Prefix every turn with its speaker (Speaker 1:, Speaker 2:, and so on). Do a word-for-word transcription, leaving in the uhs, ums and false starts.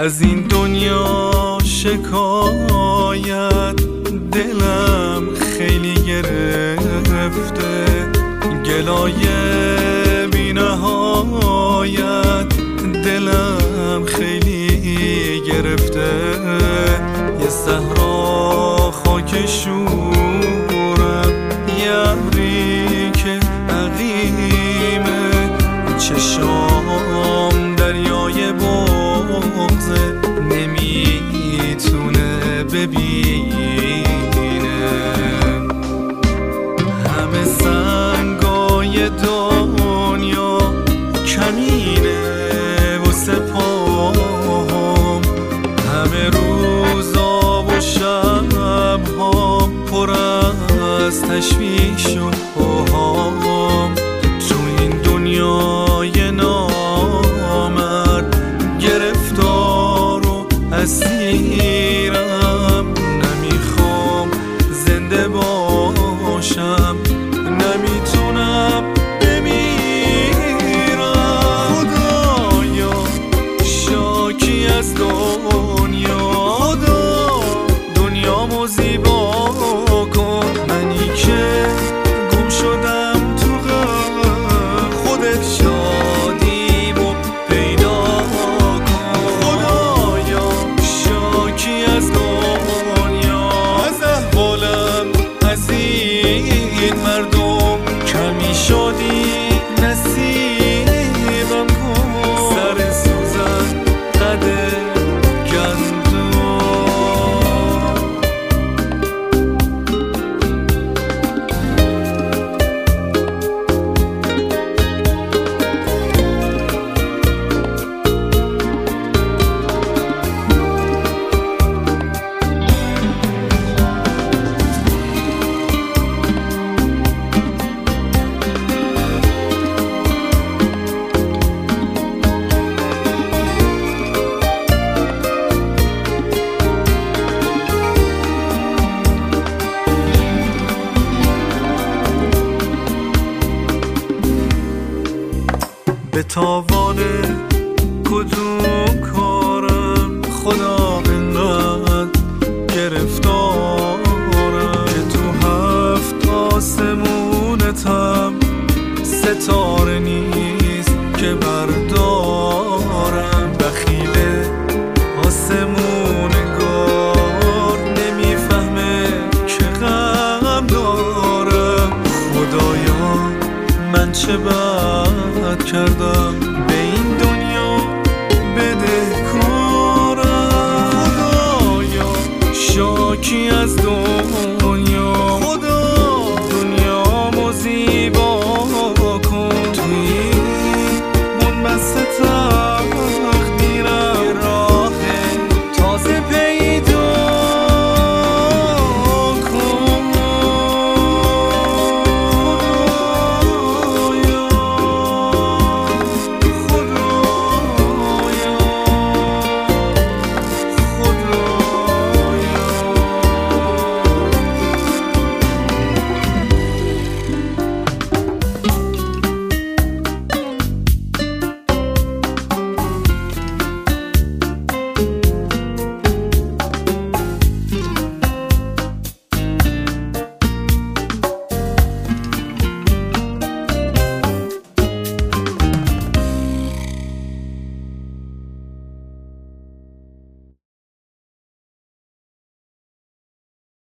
Speaker 1: از این دنیا شکایت دلم خیلی گرفته، گلای بی نهایت دلم خیلی گرفته. یه صحرا خاک شورم، یه ابری که عقیمه، چشام دریای بغضه نمیتونه ببینه. همه سنگای دنیا کمینه واسه پاهم، همه روزا و شبها پر از تشویش و اوهام. تو این دنیای نامرد گرفتار و اسیرم، نمیخوام زنده باشم، نمیتونم بمیرم. خدایا شاکی از دنیا، خدا دنیامو زیبا کن. منی که گم شدم تو غم، خودت شادیمو پیدا کن. خدایا شاکی از دنیا، از احوالم از این مردم، کمی شادی نصیبم کن. سر سوزن قد گندم. به تاوان کدوم کارم خدا انقدر گرفتارم، که تو هفت آسمونتم ستاره نیست که بردارم. بخیل آسمونگار نمیفهمه که غم دارم. خدایا من چه بد کردم